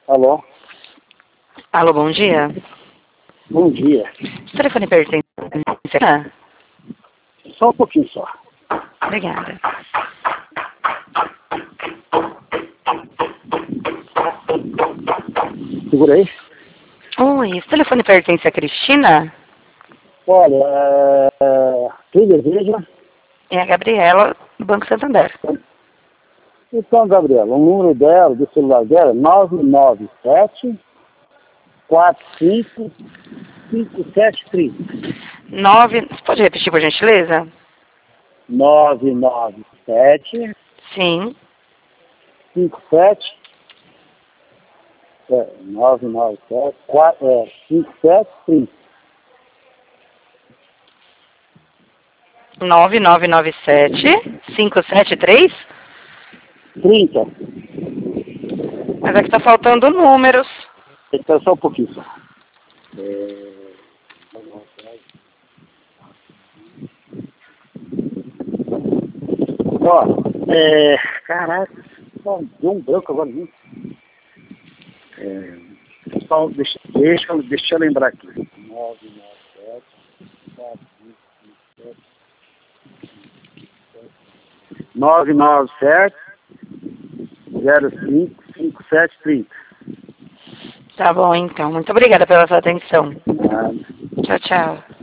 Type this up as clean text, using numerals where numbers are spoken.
Alô? Alô, bom dia. Bom dia. O telefone pertence a... Só um pouquinho só. Obrigada. Segura aí. Oi, esse telefone pertence a Cristina? Olha, quem deseja? É a Gabriela, do Banco Santander. Então, Gabriela, o número dela, do celular dela é 997 45 5730. Você pode repetir, por gentileza? 997 Sim. 57 997 5730. 9997-573? 30. Mas aqui tá faltando números. Então, só um pouquinho só. Ó, caraca, só deu um branco agora, viu? Só, deixa eu lembrar aqui. 997 05 5730. Tá bom, então. Muito obrigada pela sua atenção. Nada. Tchau, tchau.